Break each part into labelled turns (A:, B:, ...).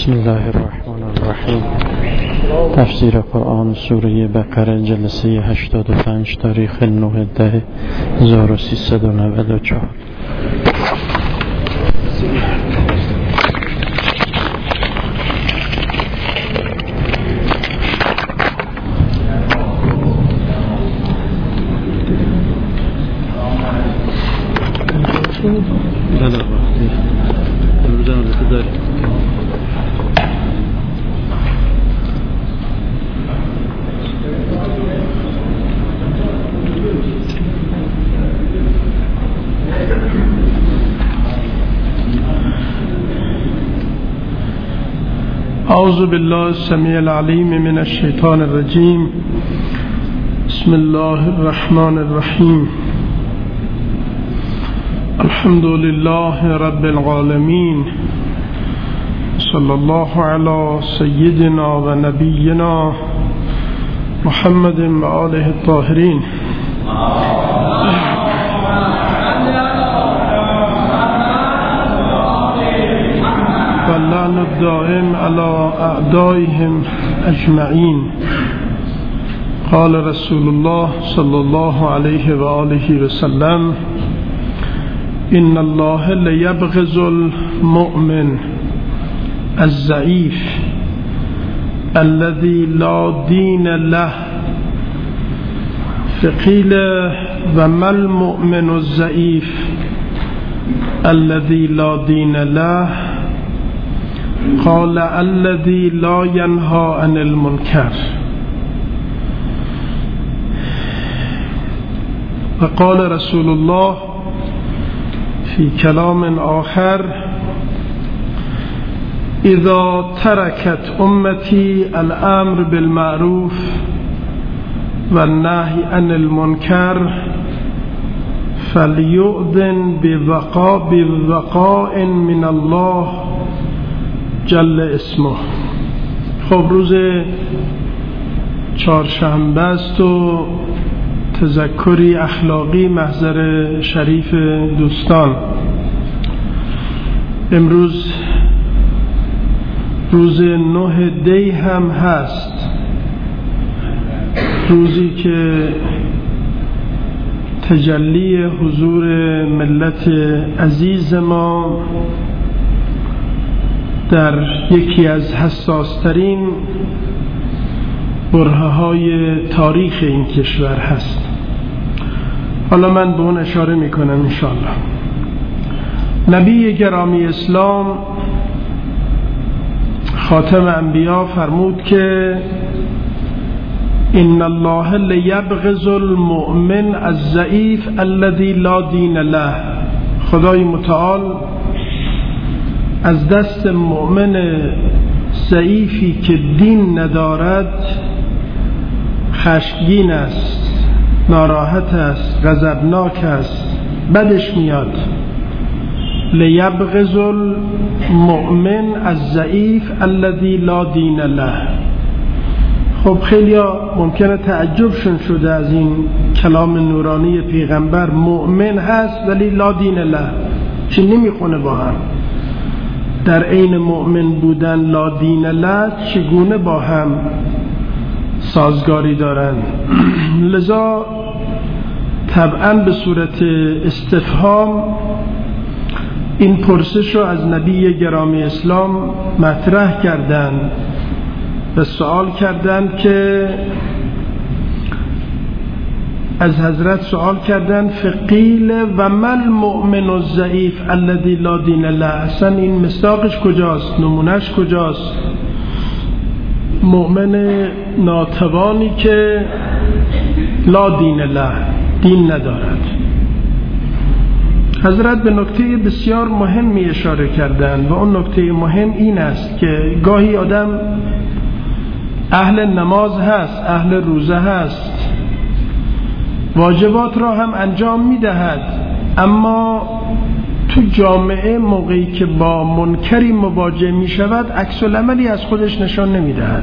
A: بسم الله الرحمن الرحیم. تفسیر قرآن سوره بقره جلسه 85 تاریخ 9/10/1394.
B: أعوذ بالله السميع العليم من الشيطان الرجيم. بسم الله الرحمن الرحيم. الحمد لله رب العالمين. صلى الله على سيدنا ونبينا محمد وآله الطاهرين. واللعن الدائم على أعدائهم أجمعين. قال رسول الله صلى الله عليه وآله وسلم: إن الله ليبغض المؤمن الضعيف الذي لا دين له. فقيل: وما المؤمن الضعيف الذي لا دين له؟ قال: الذي لا ينهى عن المنكر. وقال رسول الله في كلام آخر: إذا تركت أمتي الأمر بالمعروف والنهي عن المنكر فليؤذن بوقاء من الله جل اسمه. خب روز چهارشنبه است و تذکری اخلاقی محضر شریف دوستان. امروز روز 9 دی هم هست، روزی که تجلی حضور ملت عزیز ما در یکی از حساسترین برهه‌های تاریخ این کشور هست. حالا من به اون اشاره میکنم انشاءالله. نبی گرامی اسلام خاتم انبیا فرمود که ان الله لیبغض المؤمن الضعیف الذی لا دین له. خدای متعال از دست مؤمن ضعیفی که دین ندارد خشمگین است، ناراحت است، غضبناک است، بدش میاد. لیبغض المؤمن الضعیف الذی لا دین له. خب خیلی ممکنه تعجبشون شده از این کلام نورانی پیغمبر. مؤمن هست ولی لا دین له، چی نمیخونه با هم؟ در عین مؤمن بودن لا دین له چگونه با هم سازگاری دارن؟ لذا طبعا به صورت استفهام این پرسش رو از نبی گرامی اسلام مطرح کردن و سوال کردن که از حضرت سوال کردن فقیل و من المؤمن الضعیف الذی لا دین له. اصلا این مصداقش کجاست؟ نمونش کجاست؟ مؤمن ناتوانی که لا دین له، دین ندارد. حضرت به نکته بسیار مهمی اشاره کردند و اون نکته مهم این است که گاهی آدم اهل نماز هست، اهل روزه هست، واجبات را هم انجام میدهد، اما تو جامعه موقعی که با منکری مواجه می شود عکس العملی از خودش نشان نمی دهد.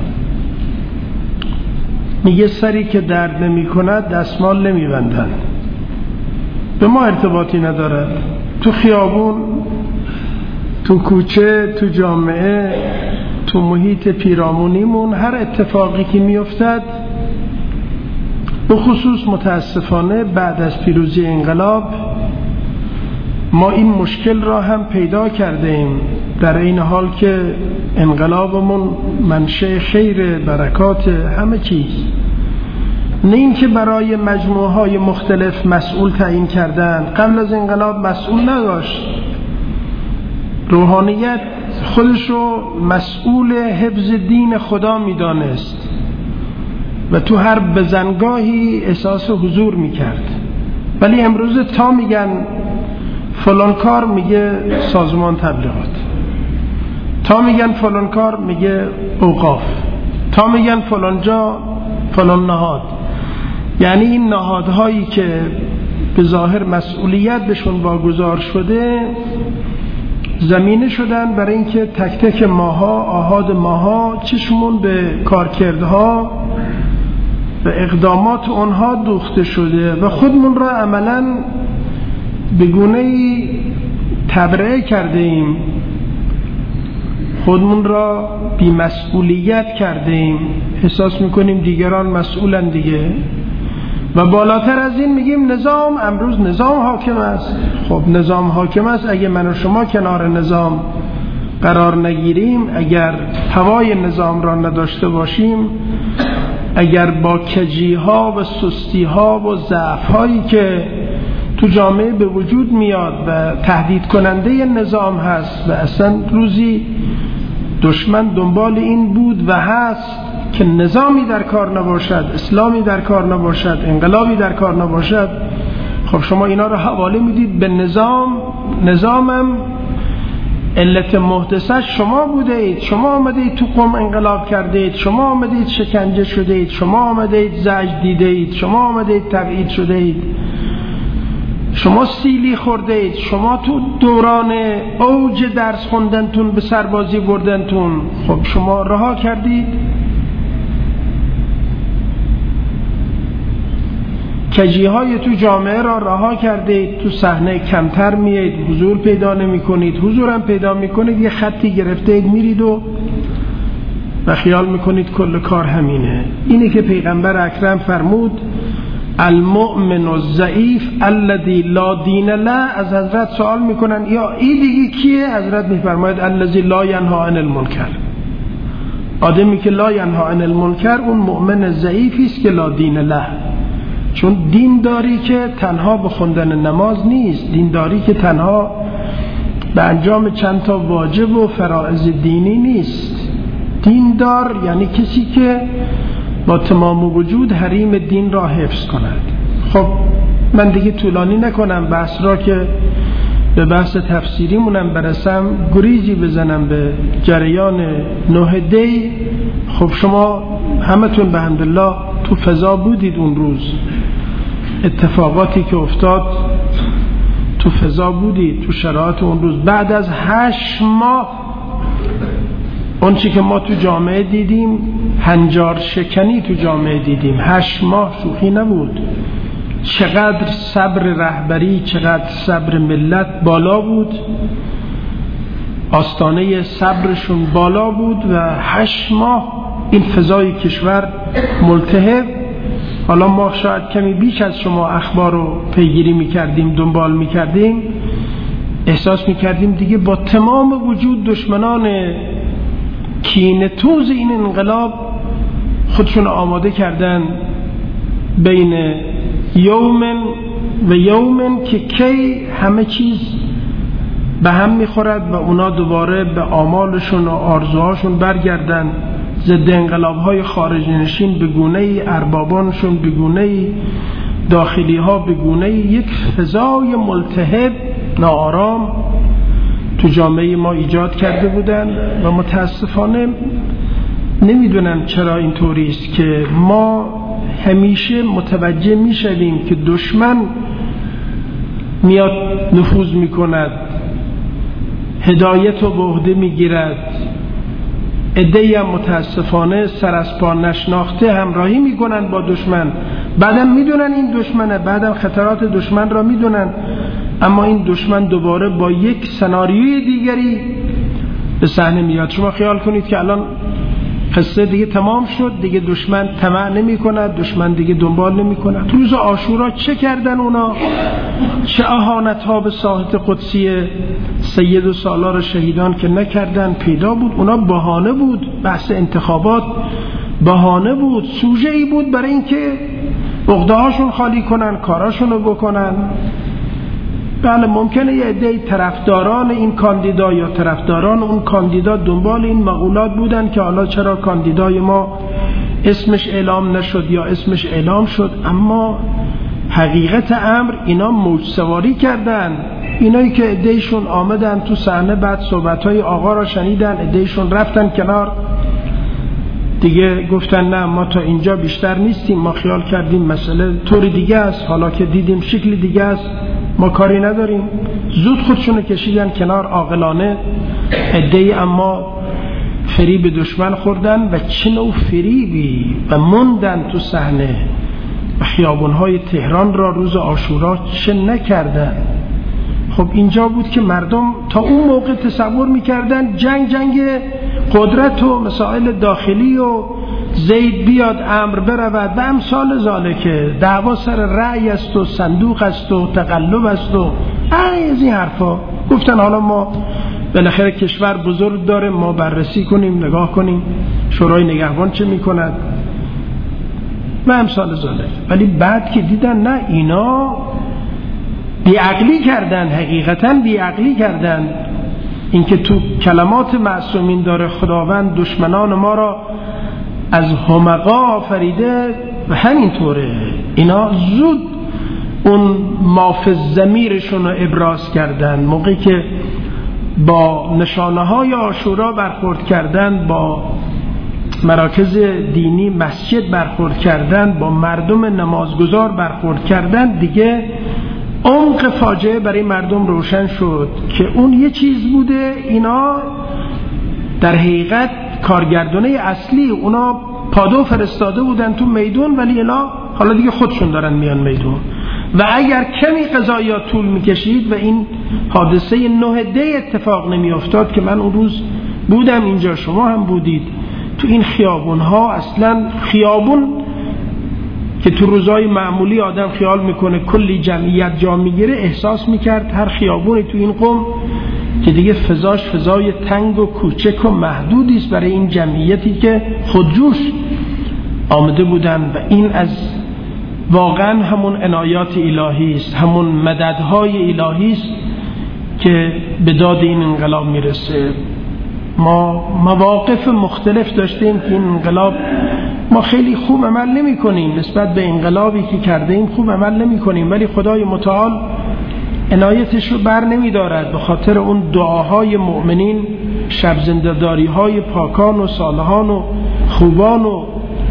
B: میگه سری که درد نمی کند دستمال نمی بندن. به ما ارتباطی ندارد. تو خیابون، تو کوچه، تو جامعه تو محیط پیرامونیمون هر اتفاقی که میافتد، به خصوص متاسفانه بعد از پیروزی انقلاب، ما این مشکل را هم پیدا کردیم، در این حال که انقلابمون منشأ خیر، برکات، همه چیز، نه این که برای مجموعه های مختلف مسئول تعیین کردن. قبل از انقلاب مسئول نداشت، روحانیت خودش رو مسئول حفظ دین خدا میدانست و تو هر بزنگاهی احساس حضور میکرد. ولی امروز تا میگن فلان کار، میگه سازمان تبلیغات، تا میگن فلان کار، میگه اوقاف، تا میگن فلان جا فلان نهاد. یعنی این نهادهایی که به ظاهر مسئولیت بهشون واگذار شده، زمینه شدن برای اینکه تک تک ماها، آحاد ماها، چشمون به کارکردها و اقدامات اونها دوخته شده و خودمون را عملاً به گونه‌ای تبرئه کرده ایم، خودمون را بی‌مسئولیت کرده ایم، احساس میکنیم دیگران مسئولن دیگه. و بالاتر از این میگیم نظام، امروز نظام حاکم است. خب نظام حاکم است، اگه من و شما کنار نظام قرار نگیریم، اگر هوای نظام را نداشته باشیم، اگر با کجیها و سستیها و ضعف‌هایی که تو جامعه به وجود میاد و تهدید کننده نظام هست، و اصلا روزی دشمن دنبال این بود و هست که نظامی در کار نباشد، اسلامی در کار نباشد، انقلابی در کار نباشد. خب شما اینا رو حواله میدید به نظام. نظامم علت محدثه شما بوده اید، شما آمده اید تو قم انقلاب کرده اید، شما آمده اید شکنجه شده اید، شما آمده اید زجر دیده اید، شما آمده اید تبعید شده اید، شما سیلی خورده اید، شما تو دوران اوج درس خوندنتون به سربازی بردنتون. خب شما رها کردید، کجیهای تو جامعه را رها کردید، تو صحنه کمتر میید، حضور پیدا نمی کنید، حضورم پیدا می کنید، یه خطی گرفته اید میرید و خیال میکنید کل کار همینه. اینه که پیغمبر اکرم فرمود المؤمن الضعیف الذی لا دین له. از حضرت سوال میکنن یا این دیگه کیه؟ حضرت میفرماید الذی لا ینها عن المنکر. آدمی که لا ینها عن المنکر، اون مؤمن ضعیفی است که لا دین له. چون دینداری که تنها به خوندن نماز نیست، دینداری که تنها به انجام چند تا واجب و فرائض دینی نیست. دیندار یعنی کسی که با تمام وجود حریم دین را حفظ کند. خب من دیگه طولانی نکنم بحث را که به بحث تفسیریمونم برسم، گریزی بزنم به جریان 9 دی. خب شما همتون به حمدالله تو فضا بودید اون روز، اتفاقاتی که افتاد تو فضا بودید، تو شرایط اون روز. بعد از 8 ماه اون چی که ما تو جامعه دیدیم، هنجار شکنی تو جامعه دیدیم. 8 ماه شوخی نبود. چقدر صبر رهبری، چقدر صبر ملت بالا بود، آستانه صبرشون بالا بود و 8 ماه این فضای کشور ملتهب. حالا ما شاید کمی بیش از شما اخبار رو پیگیری میکردیم، دنبال میکردیم، احساس میکردیم دیگه با تمام وجود دشمنان کینه توز این انقلاب خودشون آماده کردن بین یومن و یومن که کی همه چیز به هم میخورد و اونا دوباره به آمالشون و آرزوهاشون برگردن. ضد انقلاب‌های خارج نشین به گونه‌ای، اربابانشون به گونه‌ای، داخلی‌ها به گونه‌ای، یک فضای ملتهب ناآرام تو جامعه ما ایجاد کرده بودن و متاسفانه نمیدونم چرا اینطوری است که ما همیشه متوجه میشویم که دشمن میاد نفوذ میکند، هدایت رو به عهده میگیرد، عده‌ای هم متاسفانه سر از پا نشناخته همراهی میکنن با دشمن، بعدم میدونن این دشمنه، بعدم خطرات دشمن را میدونن، اما این دشمن دوباره با یک سناریوی دیگری به صحنه میاد. شما خیال کنید که الان قصه دیگه تمام شد، دیگه دشمن طمع نمی کند، دشمن دیگه دنبال نمی کند. روز عاشورا چه کردن اونا؟ چه اهانت ها به ساحت قدسی سید و سالار شهیدان که نکردن. پیدا بود اونا بهانه بود، بحث انتخابات بهانه بود، سوژه ای بود برای اینکه عقده هاشون خالی کنن، کاراشونو بکنن. بله ممکنه یه عده طرفداران این کاندیدا یا طرفداران اون کاندیدا دنبال این مقولات بودن که حالا چرا کاندیدای ما اسمش اعلام نشد یا اسمش اعلام شد، اما حقیقت امر اینا موج سواری کردن. اینایی که عدهشون آمدن تو صحنه، بعد صحبت‌های آقا را شنیدن، عدهشون رفتن کنار، دیگه گفتن نه ما تا اینجا بیشتر نیستیم، ما خیال کردیم مسئله طور دیگه است، حالا که دیدیم شکل دیگه است ما کاری نداریم. زود خودشونو کشیدن کنار عاقلانه. عده‌ای اما فریب دشمن خوردن و چه نوع فریبی و موندن تو صحنه و خیابون‌های تهران را روز عاشورا چه نکردن. خب اینجا بود که مردم تا اون موقع تصور میکردن جنگ قدرت و مسائل داخلی و زید بیاد امر برود و امثال ذالکه، دعوا سر رأی است و صندوق است و تقلب است و از این حرفا. گفتن حالا ما بالاخره کشور بزرگ داره، ما بررسی کنیم، نگاه کنیم شورای نگهبان چه میکند و امثال ذالک. ولی بعد که دیدن نه اینا بیعقلی کردن، حقیقتا بیعقلی کردن. اینکه تو کلمات معصومین داره خداوند دشمنان ما را از همقا آفریده و همینطوره. اینا زود اون مافز ضمیرشون رو ابراز کردن. موقعی که با نشانه های عاشورا برخورد کردن، با مراکز دینی مسجد برخورد کردن، با مردم نمازگزار برخورد کردن، دیگه عمق فاجعه برای مردم روشن شد که اون یه چیز بوده، اینا در حقیقت کارگردانه اصلی اونا پادو فرستاده بودن تو میدون، ولی اینا حالا دیگه خودشون دارن میان میدون. و اگر کمی قضایا طول میکشید و این حادثه 9 دی اتفاق نمی افتاد که من اون روز بودم اینجا، شما هم بودید، تو این خیابون ها، اصلا خیابون که تو روزای معمولی آدم خیال میکنه کلی جمعیت جا میگیره، احساس میکرد هر خیابونی تو این قم که دیگه فضاش فضای تنگ و کوچک و محدودی است برای این جمعیتی که خودجوش آمده بودن. و این از واقعا همون عنایات الهی است، همون مددهای الهی است که به داد این انقلاب میرسه. ما مواقف مختلف داشتیم که این انقلاب ما خیلی خوب عمل نمی کنیم، نسبت به انقلابی که کرده ایم خوب عمل نمی کنیم، ولی خدای متعال عنایتش رو بر نمی دارد. به خاطر اون دعاهای مؤمنین، شب زنده‌داری های پاکان و صالحان و خوبان و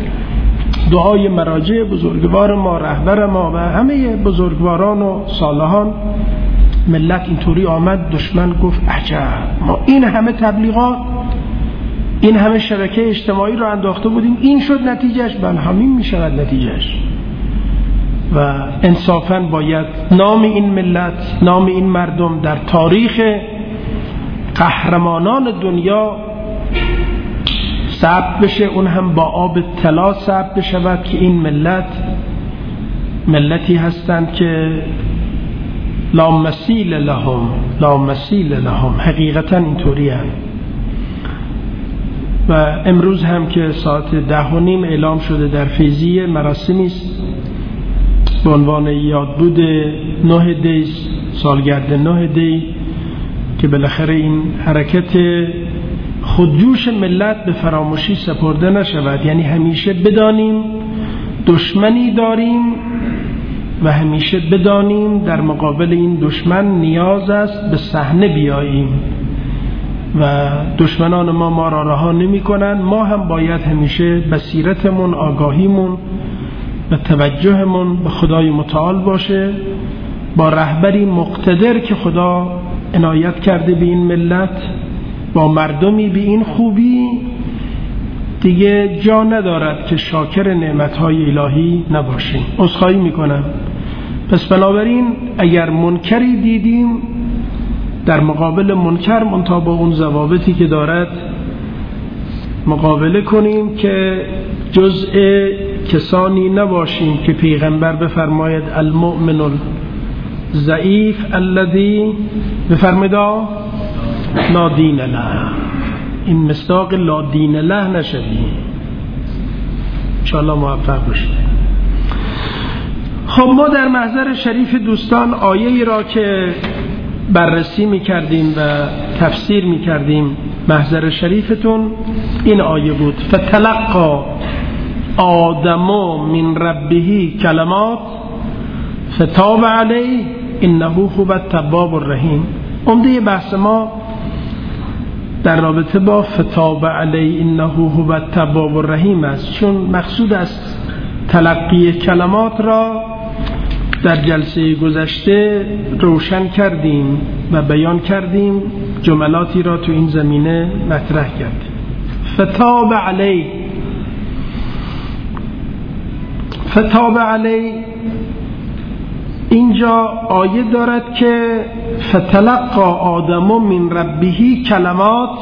B: دعای مراجع بزرگوار ما، رهبر ما و همه بزرگواران و صالحان، ملت اینطوری آمد. دشمن گفت عجب، ما این همه تبلیغات، این همه شبکه اجتماعی رو انداخته بودیم، این شد نتیجهش. بله همین می شود نتیجهش. و انصافاً باید نام این ملت، نام این مردم در تاریخ قهرمانان دنیا ثبت بشه، اون هم با آب طلا ثبت بشود که این ملتی هستند که لا مثیل لهم، لا مثیل لهم، حقیقتا اینطوری هم. و امروز هم که ساعت 10:30 اعلام شده در فیضیه مراسمی است به عنوان یادبود 9 دی، سالگرد 9 دی، که بالاخره این حرکت خودجوش ملت به فراموشی سپرده نشود. یعنی همیشه بدانیم دشمنی داریم و همیشه بدانیم در مقابل این دشمن نیاز است به صحنه بیاییم و دشمنان ما را رها نمی کنن. ما هم باید همیشه بصیرتمون، آگاهیمون و توجهمون به خدای متعال باشه، با رهبری مقتدر که خدا عنایت کرده به این ملت، با مردمی به این خوبی، دیگه جا ندارد که شاکر نعمتهای الهی نباشیم. عذرخواهی میکنم. پس بنابراین اگر منکری دیدیم در مقابل منکر منتها با اون ضوابطی که دارد مقابله کنیم که جزء کسانی نباشیم که پیغمبر بفرماید المؤمن الضعیف الذی بفرماید لا دین له، این مصداق لا دین له نشویم. انشاءالله موفق باشید. خب ما در محضر شریف دوستان آیه‌ای را که بررسی می‌کردیم و تفسیر می‌کردیم، محضر شریفتون این آیه بود: فتلقى آدم من ربه کلمات فتاب علیه انه هو التواب الرحیم. عمده بحث ما در رابطه با فتاب علیه انه هو التواب الرحیم است، چون مقصود است تلقی کلمات را در جلسه گذشته روشن کردیم و بیان کردیم، جملاتی را تو این زمینه مطرح کردیم. فتاب علی، فتاب علی اینجا آیه دارد که فتلقى آدم من ربه کلمات،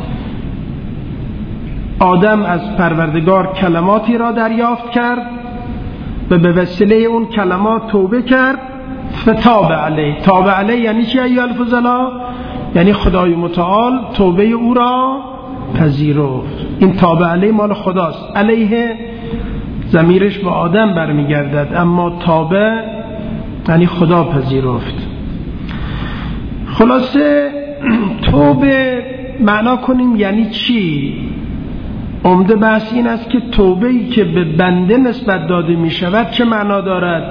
B: آدم از پروردگار کلماتی را دریافت کرد و به وسیله اون کلمات توبه کرد. فتاب علیه، تاب علیه یعنی چی ایها الفضلا؟ یعنی خدای متعال توبه او را پذیرفت. این تاب علیه مال خداست، علیه ضمیرش به آدم برمیگردد، اما تابه یعنی خدا پذیرفت. خلاصه توبه معنا کنیم یعنی چی؟ عمده بحث این است که توبه‌ای که به بنده نسبت داده می شود چه معنا دارد؟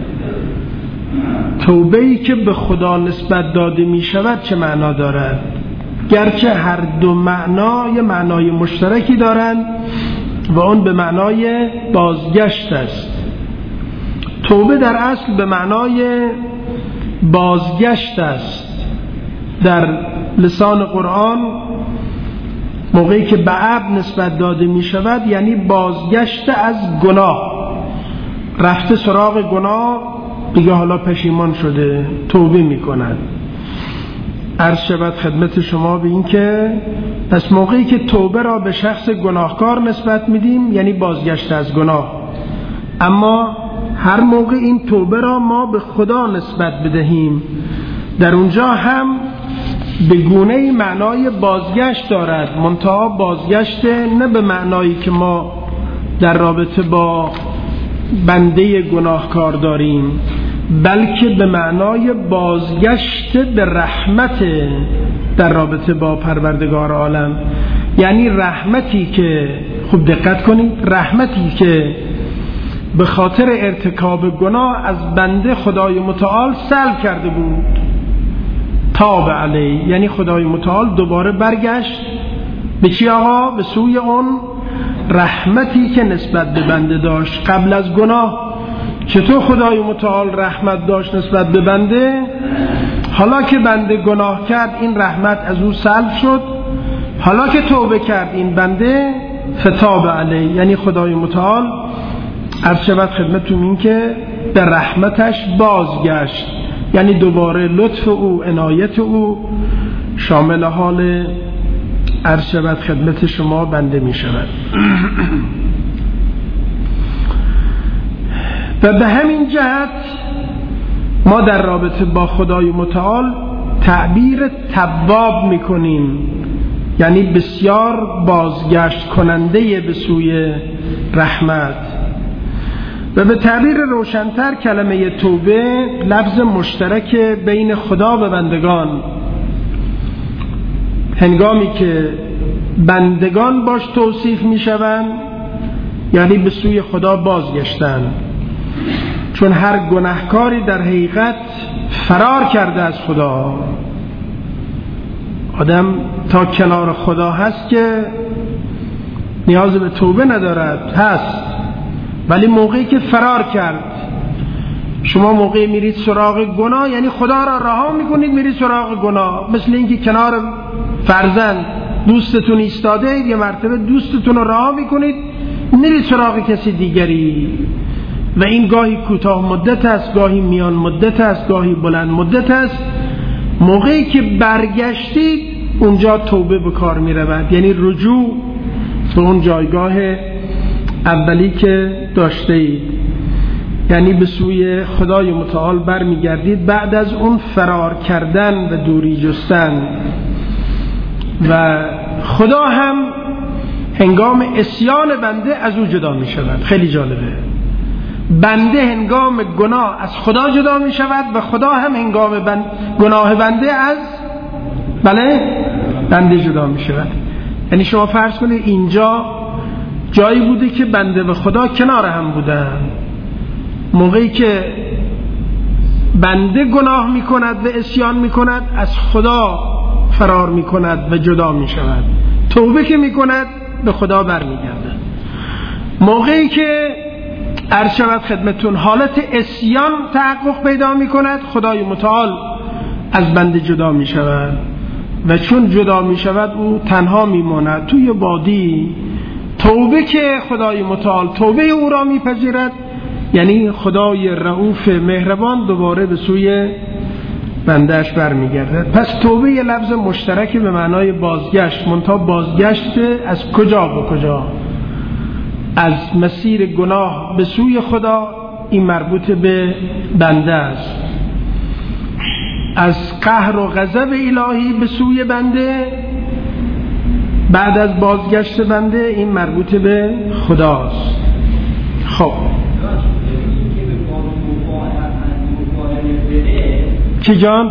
B: توبه‌ای که به خدا نسبت داده می شود چه معنا دارد؟ گرچه هر دو معنا یه معنای مشترکی دارند و اون به معنای بازگشت است. توبه در اصل به معنای بازگشت است. در لسان قرآن موقعی که به عبد نسبت داده می شود یعنی بازگشت از گناه، رفته سراغ گناه دیگه حالا پشیمان شده توبه می کند. عرض شود خدمت شما به این که پس موقعی که توبه را به شخص گناهکار نسبت میدیم یعنی بازگشت از گناه، اما هر موقع این توبه را ما به خدا نسبت بدهیم در اونجا هم به گونه معنای بازگشت دارد، منتها بازگشت نه به معنایی که ما در رابطه با بنده گناهکار داریم، بلکه به معنای بازگشت به رحمت در رابطه با پروردگار عالم. یعنی رحمتی که، خوب دقت کنید، رحمتی که به خاطر ارتکاب گناه از بنده خدای متعال سلب کرده بود، تاب علیه، یعنی خدای متعال دوباره برگشت به چی آقا؟ به سوی اون رحمتی که نسبت به بنده داشت قبل از گناه. چطور خدای متعال رحمت داشت نسبت به بنده؟ حالا که بنده گناه کرد این رحمت از او سلب شد، حالا که توبه کرد این بنده فتاب علیه، یعنی خدای متعال عرض شود خدمتتون این که به رحمتش بازگشت، یعنی دوباره لطف او، عنایت او شامل حال عرض شود خدمت شما بنده می شود. و به همین جهت ما در رابطه با خدای متعال تعبیر تواب می کنیم، یعنی بسیار بازگشت کننده به سوی رحمت. و به تعبیر روشن‌تر کلمه توبه لفظ مشترک بین خدا و بندگان، هنگامی که بندگان باش توصیف می‌شوند یعنی به سوی خدا بازگشتن، چون هر گناهکاری در حقیقت فرار کرده از خدا. آدم تا کنار خدا هست که نیاز به توبه ندارد، هست، ولی موقعی که فرار کرد، شما موقعی میرید سراغ گناه یعنی خدا را رها میکنید میرید سراغ گناه. مثل اینکه کنار فرزند دوستتون ایستاده، یه مرتبه دوستتون رو رها میکنید میرید سراغ کسی دیگری، و این گاهی کوتاه مدت است، گاهی میان مدت است، گاهی بلند مدت است، موقعی که برگشتید اونجا توبه به کار می رود، یعنی رجوع به اون جایگاه اولی که داشته اید، یعنی به سوی خدای متعال برمی گردید بعد از اون فرار کردن و دوری جستن. و خدا هم هنگام عصیان بنده از او جدا می شود. خیلی جالبه، بنده هنگام گناه از خدا جدا می شود و خدا هم هنگام گناه بنده از بنده جدا می شود. یعنی شما فرض کنید اینجا جایی بوده که بنده و خدا کنار هم بودن، موقعی که بنده گناه می کند و عصیان می کند از خدا فرار می کند و جدا می شود، توبه که می کند به خدا برمیگرده. موقعی که عرض شود خدمتون حالت عصیان تحقق پیدا می کند، خدای متعال از بنده جدا می شود و چون جدا می شود او تنها می ماند توی وادی. توبه که خدای متعال توبه او را می پذیرد، یعنی خدای رؤوف مهربان دوباره به سوی بندهش برمیگردد. پس توبه یه لفظ مشترکی به معنای بازگشت، منتها بازگشت از کجا به کجا؟ از مسیر گناه به سوی خدا، این مربوط به بنده است. از قهر و غضب الهی به سوی بنده بعد از بازگشت بنده، این مربوط به خداست. خب چی جان؟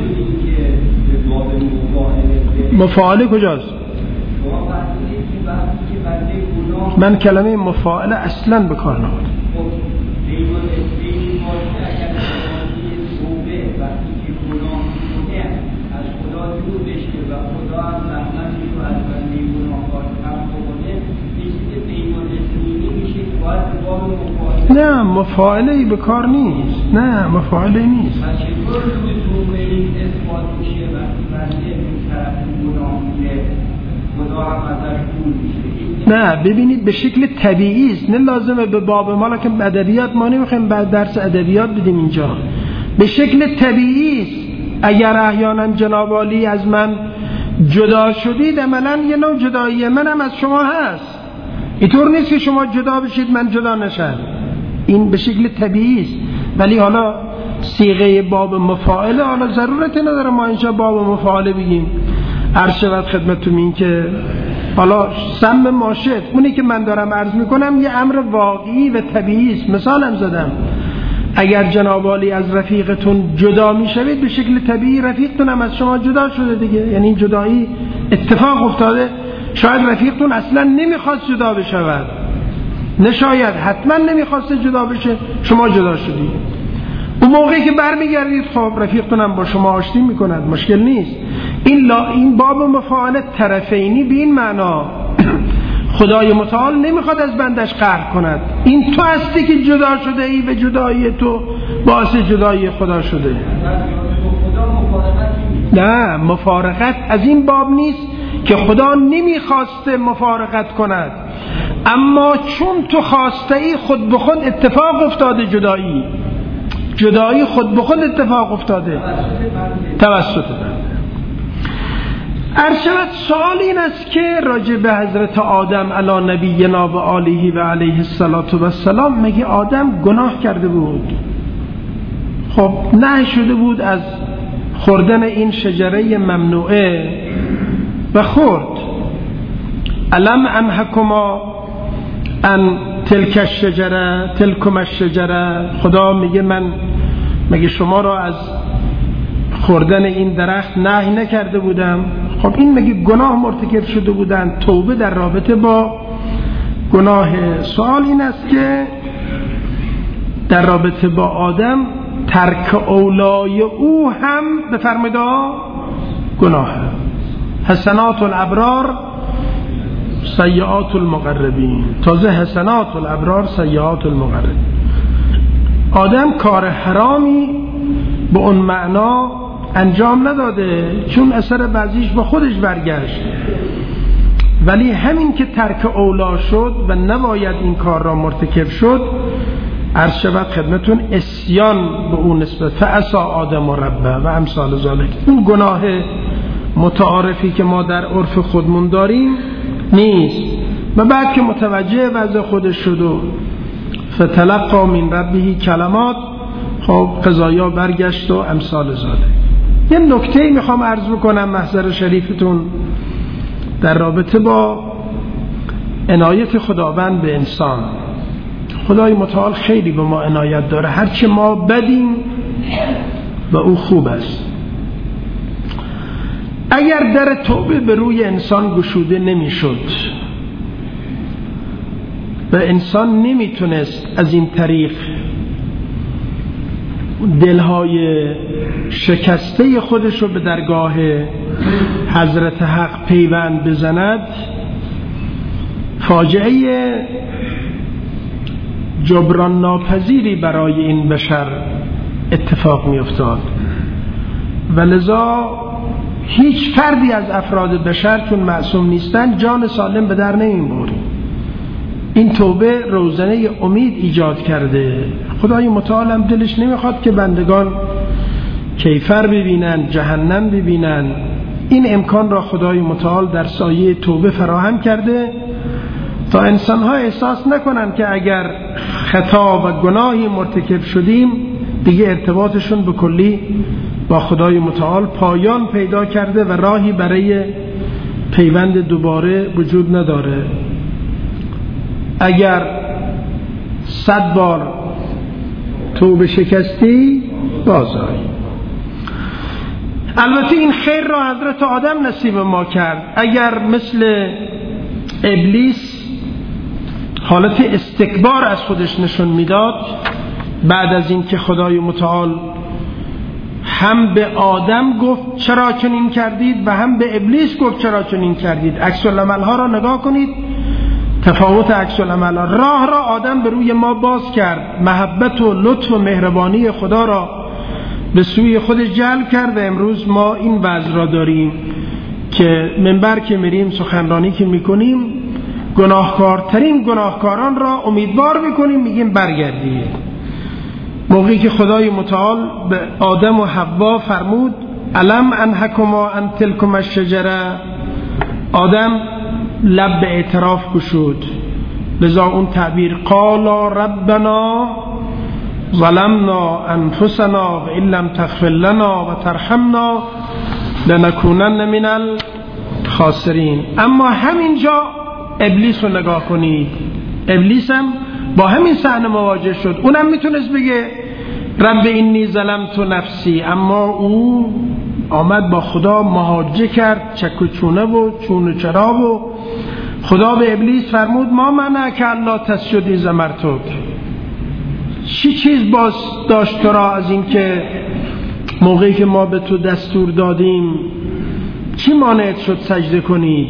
B: مفاعله کجاست؟ من کلمه مفاعله اصلا به کار نبردم. نه مفاعله به کار نیست، نه مفاعله نیست. نه ببینید به شکل طبیعی است، نه لازمه به باب ما، لکن ادبیات ما نمیخوایم بعد درس ادبیات بدیم اینجا. به شکل طبیعی است. اگر احیانا جناب عالی از من جدا شدید، عملا یه نوع جدایی منم از شما هست. اینطور نیست که شما جدا بشید من جدا نشم، این به شکل طبیعی است. ولی حالا صیغه باب مفاعله، حالا ضرورت نداره ما اینجا باب مفاعله بگیم. عرض شود خدمتتون این که حالا سم ماشد، اونی که من دارم عرض میکنم یه امر واقعی و طبیعی است. مثالم زدم، اگر جناب عالی از رفیقتون جدا میشوید، به شکل طبیعی رفیقتون هم از شما جدا شده دیگه، یعنی این جدایی اتفاق افتاده. شاید رفیقتون اصلا نمیخواست جدا بشود، نه شاید حتما نمیخواسته جدا بشه، شما جدا شدید. اون موقعی که برمیگردید خب رفیقتون هم با شما آشتی میکند، مشکل نیست. این باب مفاعله طرفینی به این معنا خدای متعال نمیخواد از بندش قهر کند. این تو هستی که جدا شده ای و جدایی تو باعث جدایی خدا شده. نه مفارقت از این باب نیست که خدا نمیخواسته مفارقت کند، اما چون تو خواسته ای خود به خود اتفاق افتاده. جدایی خود به خود اتفاق افتاده توسط بنده. ارشد سوال این است که راجع به حضرت آدم علی نبینا و آله و علیه السلام، مگه آدم گناه کرده بود؟ خب نهی شده بود از خوردن این شجره ممنوعه و خورد. الم انهکما ان تلک الشجره تلکم الشجره، خدا میگه من مگه شما را از خوردن این درخت نهی نکرده بودم؟ خب این مگه گناه مرتکب شده بودن؟ توبه در رابطه با گناه. سوال این است که در رابطه با آدم ترک اولای او هم بفرمایید گناه. حسنات الابرار سیئات المقربین، تازه حسنات الابرار سیئات المقربین. آدم کار حرامی به اون معنا انجام نداده چون اثر بعضیش با خودش برگشت، ولی همین که ترک اولا شد و نباید این کار را مرتکب شد، عرض شود خدمتون اسیان به اون نسبت، فعصی آدم ربه و امثال ذالک. اون گناه متعارفی که ما در عرف خودمون داریم نیست. و بعد که متوجه وضع خودش شد و فتلقی من ربه کلمات، خب قضایا برگشت و امثال ذالک. یه نکته میخوام عرض بکنم محضر شریفتون در رابطه با عنایت خداوند به انسان. خدای متعال خیلی به ما عنایت داره، هرچه ما بدیم و او خوب است. اگر در توبه به روی انسان گشوده نمیشد و انسان نمیتونست از این طریق دلهای شکسته خودش رو به درگاه حضرت حق پیوند بزند، فاجعه جبران ناپذیری برای این بشر اتفاق می افتاد. و لذا هیچ فردی از افراد بشر چون معصوم نیستن جان سالم به در نمی بره. این توبه روزنه امید ایجاد کرده. خدای متعال هم دلش نمیخواد که بندگان کیفر ببینن، جهنم ببینن. این امکان را خدای متعال در سایه توبه فراهم کرده تا انسان‌ها احساس نکنن که اگر خطا و گناهی مرتکب شدیم دیگه ارتباطشون به کلی با خدای متعال پایان پیدا کرده و راهی برای پیوند دوباره وجود نداره. اگر 100 بار توبه شکستی بازآی. البته این خیر را حضرت آدم نصیب ما کرد. اگر مثل ابلیس حالت استکبار از خودش نشون میداد بعد از این که خدای متعال هم به آدم گفت چرا چنین کردید و هم به ابلیس گفت چرا چنین کردید، عکس العمل ها را نگاه کنید، تفاوت عکس العمل ها. راه را آدم به روی ما باز کرد، محبت و لطف و مهربانی خدا را به سوی خودش جلب کرد و امروز ما این وضع را داریم که منبر که میریم، سخنرانی که میکنیم، گناهکارترین گناهکاران را امیدوار میکنیم، میگیم برگردید. موقعی که خدای متعال به آدم و حوا فرمود الم انهکما ان تلکما الشجره، آدم لب به اعتراف گشود. لذا اون تعبیر قالا ربنا ظلمنا انفسنا و ان لم تغفر لنا و ترحمنا لنکونن من الخاسرین. اما همینجا ابلیس رو نگاه کنید، ابلیس هم با همین صحنه مواجه شد. اونم میتونست بگه رب اینی ظلمت نفسی، اما او آمد با خدا محاجه کرد، چک و چونه و چون و چرا و خدا به ابلیس فرمود ما منعک الا تسجد اذ امرتک، چی چیز باز داشت تو را از این که موقعی که ما به تو دستور دادیم چی مانعت شد سجده کنید؟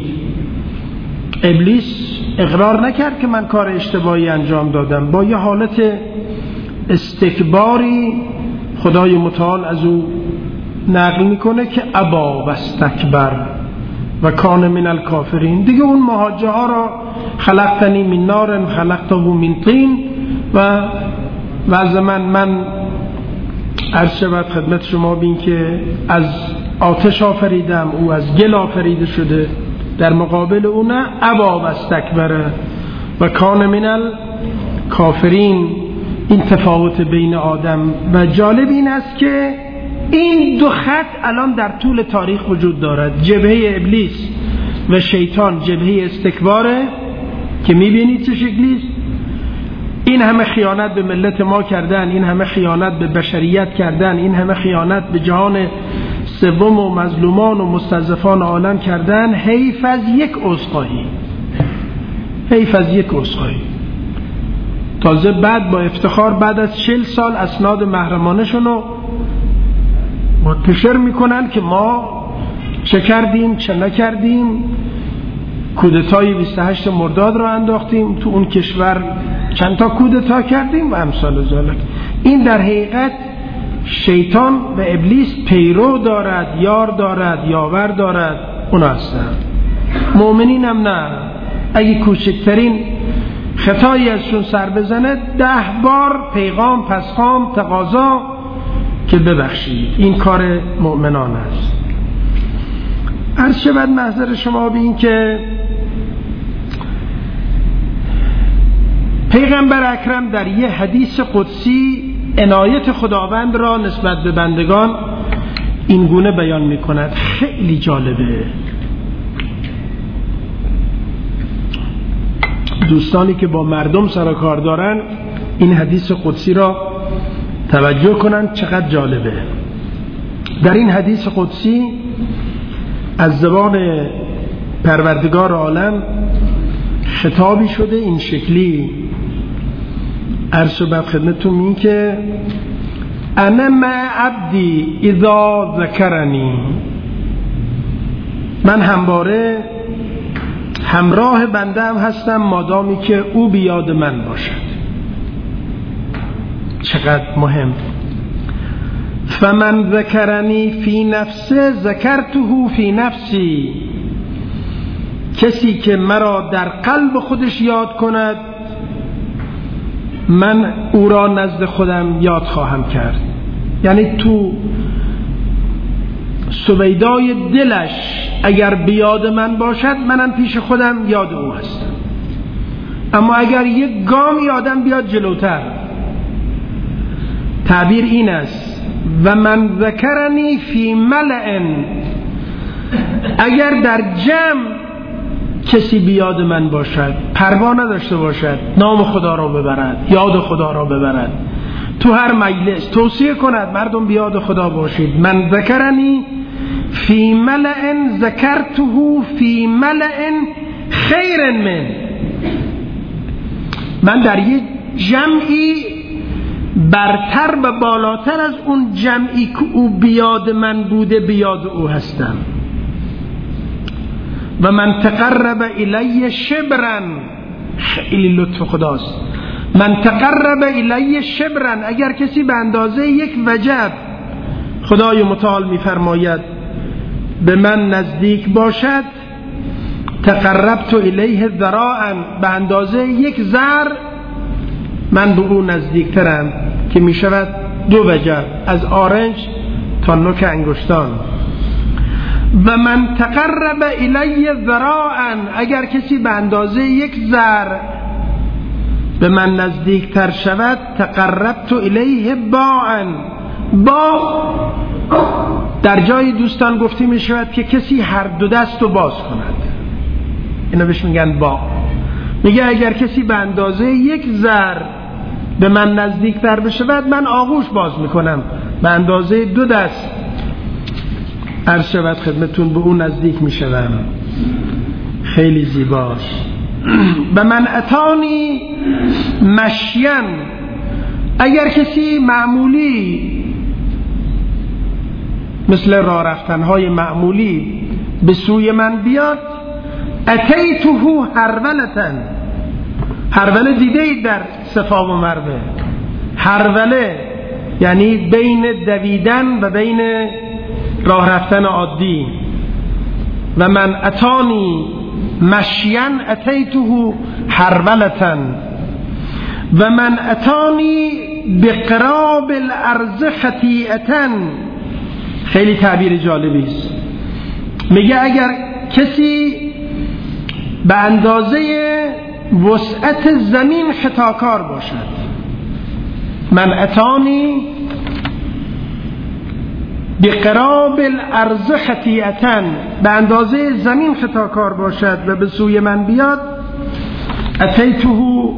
B: ابلیس اقرار نکرد که من کار اشتباهی انجام دادم، با یه حالت استکباری خدای متعال از او نقل میکنه که ابا و استکبر و کان من الکافرین. دیگه اون محاجه ها را خلقتنی من نار خلقته من طین و از من عرض شود خدمت شما بین که از آتش آفریدم، او از گل آفریده شده. در مقابل اون ابا و استکبر و کان من الکافرین. این تفاوت بین آدم و جالب این است که این دو خط الان در طول تاریخ وجود دارد. جبهه ابلیس و شیطان جبهه استکباره که میبینید چه شکلیست. این همه خیانت به ملت ما کردن، این همه خیانت به بشریت کردن، این همه خیانت به جهان سوم و مظلومان و مستضعفان عالم کردن. حیف از یک عذرخواهی، حیف از یک عذرخواهی. تازه بعد با افتخار بعد از 40 سال اسناد محرمانشون رو منتشر میکنن که ما چه کردیم چه نکردیم، کودتای 28 مرداد رو انداختیم تو اون کشور، چند تا کودتا کردیم و امثال ذالک. این در حقیقت شیطان و ابلیس پیرو دارد، یار دارد، یاور دارد، اونا هستن. مؤمنین هم نه. اگه کوچکترین خطایی ازشون سر بزنه 10 بار پیغام پسخام تقاضا که ببخشید. این کار مؤمنان است. عرض شود محضر شما به این که پیغمبر اکرم در یه حدیث قدسی عنایت خداوند را نسبت به بندگان این گونه بیان می کند. خیلی جالبه. دوستانی که با مردم سر و کار دارن این حدیث قدسی را توجه کنند چقدر جالبه. در این حدیث قدسی از زبان پروردگار عالم خطابی شده این شکلی. عرض بر خدمتتون این که انا مع عبدی اذا ذکرنی، من همواره همراه بنده‌ام هستم مادامی که او بیاد من باشد. چقدر مهم. فمن ذکرنی فی نفسه ذکرته فی نفسی، کسی که مرا در قلب خودش یاد کند من او را نزد خودم یاد خواهم کرد. یعنی تو سویدای دلش اگر بیاد من باشد منم پیش خودم یاد او هستم. اما اگر یک گام یادم بیاد جلوتر، تعبیر این است و من ذکرنی فی ملأ، اگر در جمع کسی بیاد من باشد، پروا نداشته باشد نام خدا را ببرد، یاد خدا را ببرد، تو هر مجلس توصیه کند مردم بیاد خدا باشید. من ذکرنی فی ملأ ذکرته فی ملأ خیر من در یک جمعی برتر و بالاتر از اون جمعی که او بیاد من بوده بیاد او هستم. و من تقرب الی شبرا، خیلی لطف خداست، من تقرب الی شبرا، اگر کسی به اندازه یک وجب خدای متعال میفرماید به من نزدیک باشد، تقربت الیه ذراعا، به اندازه یک ذر من به او نزدیکترم، که می شود 2 وجب از آرنج تا نوک انگشتان. و من تقرب الی ذراعا، اگر کسی به اندازه یک ذر به من نزدیکتر شود، تقربت الیه باعا. با در جای دوستان گفته می شود که کسی هر 2 دست رو باز کند، اینا بهش میگن با. میگه اگر کسی به اندازه یک ذر به من نزدیکتر بشود من آغوش باز میکنم به اندازه 2 دست. عرض شود خدمتون به اون نزدیک میشوم. خیلی زیباست. به من اتانی مشین، اگر کسی معمولی مثل راه رفتنهای معمولی به سوی من بیاد، اتیته هرولتن. هروله دیده اید در صفا و مروه؟ هروله یعنی بین دویدن و بین راه رفتن عادی. و من اتانی مشین اتیته هرولتن و من اتانی بقراب الارض خطیئتن. خیلی تعبیر جالبی است. میگه اگر کسی به اندازه وسعت زمین خطاکار باشد، من اتانی بقراب الارض خطیئتن، به اندازه زمین خطاکار باشد و به سوی من بیاد، اتیته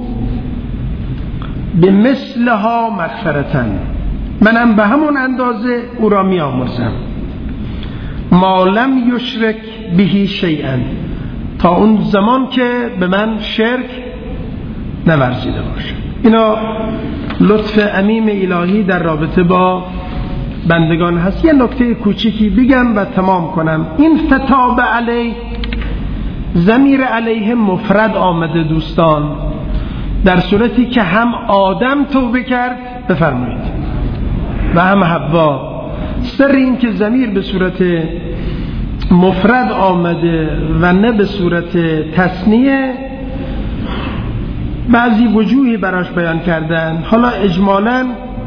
B: بمثلها مغفرتن، منم به همون اندازه او را می آمرزم. ما لم یشرک به شیئا، تا اون زمان که به من شرک نورزیده باشه. اینا لطف عمیم الهی در رابطه با بندگان هست. یه نکته کوچیکی بگم و تمام کنم. این فتاب علیه، ضمیر علیه مفرد آمده دوستان، در صورتی که هم آدم توبه کرد بفرمایید و هم حوا. سر این که ضمیر به صورت مفرد آمده و نه به صورت تثنیه، بعضی وجوهی براش بیان کردن. حالا اجمالاً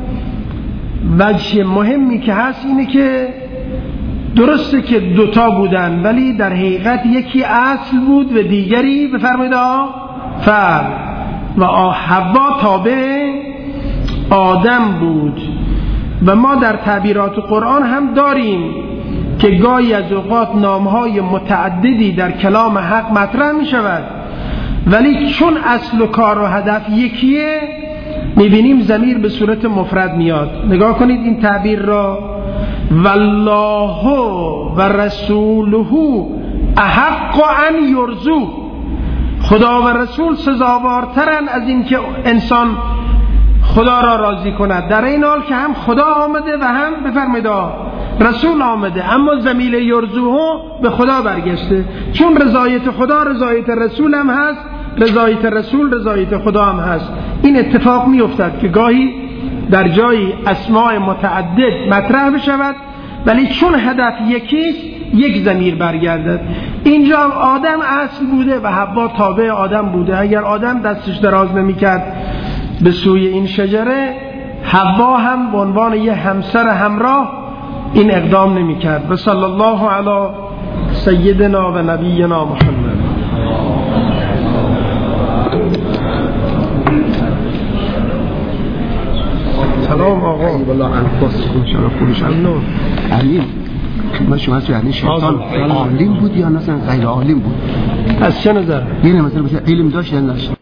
B: وجه مهمی که هست اینه که درسته که دوتا بودن ولی در حقیقت یکی اصل بود و دیگری بفرمایید فرع، و حوا تابع آدم بود. و ما در تعبیرات قرآن هم داریم که گاهی از اوقات نامهای متعددی در کلام حق مطرح می شود ولی چون اصل و کار و هدف یکیه میبینیم ضمیر به صورت مفرد میاد. نگاه کنید این تعبیر را، والله و رسوله احق ان یرضوه، خدا و رسول سزاوارترن از این که انسان خدا را راضی کند، در این حال که هم خدا آمده و هم بفرمایید رسول آمده، اما ضمیر یرضوه به خدا برگشته، چون رضایت خدا رضایت رسول هم هست، رضایت رسول رضایت خدا هم هست. این اتفاق می افتد که گاهی در جایی اسماء متعدد مطرح بشود ولی چون هدف یکیست یک ضمیر برگردد. اینجا آدم اصل بوده و حوا تابع آدم بوده. اگر آدم دستش دراز نمی کرد به سوی این شجره، حوا هم به عنوان یه همسر همراه این اقدام نمی کرد. و صلی الله علی سیدنا و نبینا محمد. سلام آقا.
C: والله انفاسكم شرفونش علیم. ما شما یعنی شیطان عالم بود یا مثلا غیر عالم بود؟
B: از چه نظر؟
C: یعنی مثلا علم داشت یا نداشت؟